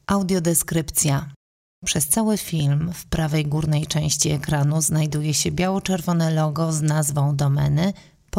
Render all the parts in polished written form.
Audiodeskrypcja. Przez cały film w prawej górnej części ekranu znajduje się biało-czerwone logo z nazwą domeny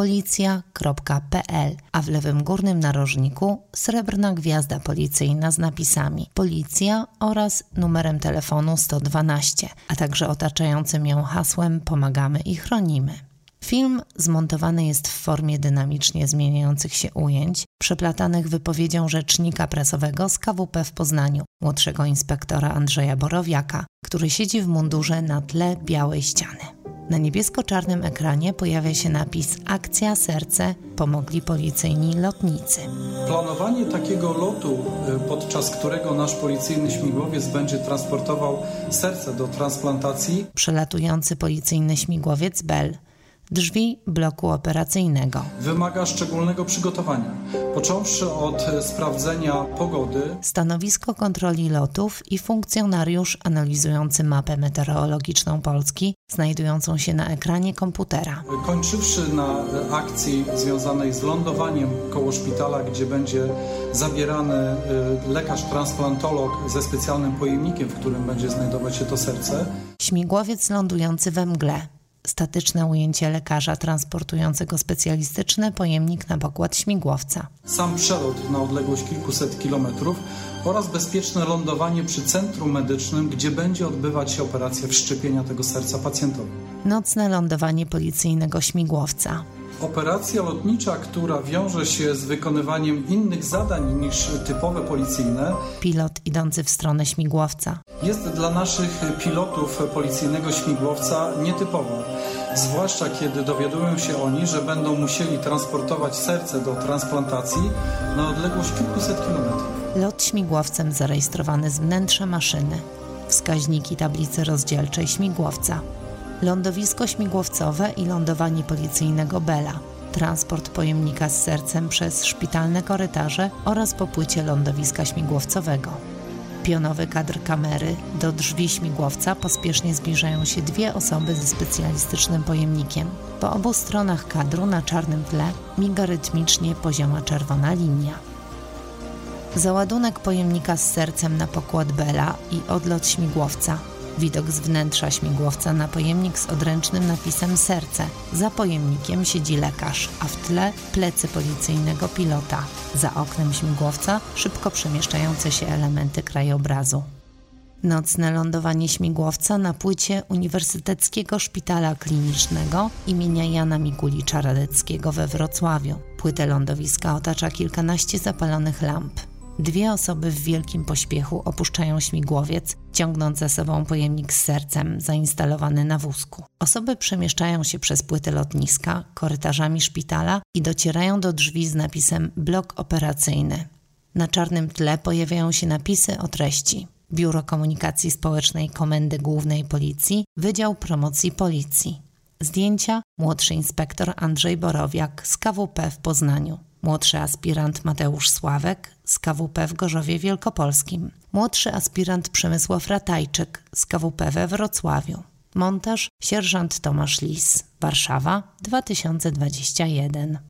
policja.pl, a w lewym górnym narożniku srebrna gwiazda policyjna z napisami Policja oraz numerem telefonu 112, a także otaczającym ją hasłem Pomagamy i chronimy. Film zmontowany jest w formie dynamicznie zmieniających się ujęć, przeplatanych wypowiedzią rzecznika prasowego z KWP w Poznaniu, młodszego inspektora Andrzeja Borowiaka, który siedzi w mundurze na tle białej ściany. Na niebiesko-czarnym ekranie pojawia się napis Akcja Serce, pomogli policyjni lotnicy. Planowanie takiego lotu, podczas którego nasz policyjny śmigłowiec będzie transportował serce do transplantacji. Przelatujący policyjny śmigłowiec Bell. Drzwi bloku operacyjnego. Wymaga szczególnego przygotowania, począwszy od sprawdzenia pogody. Stanowisko kontroli lotów i funkcjonariusz analizujący mapę meteorologiczną Polski, znajdującą się na ekranie komputera. Kończywszy na akcji związanej z lądowaniem koło szpitala, gdzie będzie zabierany lekarz transplantolog ze specjalnym pojemnikiem, w którym będzie znajdować się to serce. Śmigłowiec lądujący we mgle. Statyczne ujęcie lekarza transportującego specjalistyczny pojemnik na pokład śmigłowca. Sam przelot na odległość kilkuset kilometrów oraz bezpieczne lądowanie przy centrum medycznym, gdzie będzie odbywać się operacja wszczepienia tego serca pacjentowi. Nocne lądowanie policyjnego śmigłowca. Operacja lotnicza, która wiąże się z wykonywaniem innych zadań niż typowe policyjne. Pilot idący w stronę śmigłowca. Jest dla naszych pilotów policyjnego śmigłowca nietypową. Zwłaszcza kiedy dowiadują się oni, że będą musieli transportować serce do transplantacji na odległość kilkuset kilometrów. Lot śmigłowcem zarejestrowany z wnętrza maszyny. Wskaźniki tablicy rozdzielczej śmigłowca. Lądowisko śmigłowcowe i lądowanie policyjnego Bella. Transport pojemnika z sercem przez szpitalne korytarze oraz po płycie lądowiska śmigłowcowego. Pionowy kadr kamery. Do drzwi śmigłowca pospiesznie zbliżają się dwie osoby ze specjalistycznym pojemnikiem. Po obu stronach kadru na czarnym tle miga rytmicznie pozioma czerwona linia. Załadunek pojemnika z sercem na pokład Bella i odlot śmigłowca. Widok z wnętrza śmigłowca na pojemnik z odręcznym napisem serce. Za pojemnikiem siedzi lekarz, a w tle plecy policyjnego pilota. Za oknem śmigłowca szybko przemieszczające się elementy krajobrazu. Nocne lądowanie śmigłowca na płycie Uniwersyteckiego Szpitala Klinicznego imienia Jana Mikulicza-Radeckiego we Wrocławiu. Płytę lądowiska otacza kilkanaście zapalonych lamp. Dwie osoby w wielkim pośpiechu opuszczają śmigłowiec, ciągnąc za sobą pojemnik z sercem zainstalowany na wózku. Osoby przemieszczają się przez płytę lotniska, korytarzami szpitala i docierają do drzwi z napisem Blok operacyjny. Na czarnym tle pojawiają się napisy o treści: Biuro Komunikacji Społecznej Komendy Głównej Policji, Wydział Promocji Policji. Zdjęcia: młodszy inspektor Andrzej Borowiak z KWP w Poznaniu. Młodszy aspirant Mateusz Sławek z KWP w Gorzowie Wielkopolskim. Młodszy aspirant Przemysław Ratajczyk z KWP we Wrocławiu. Montaż sierżant Tomasz Lis. Warszawa 2021.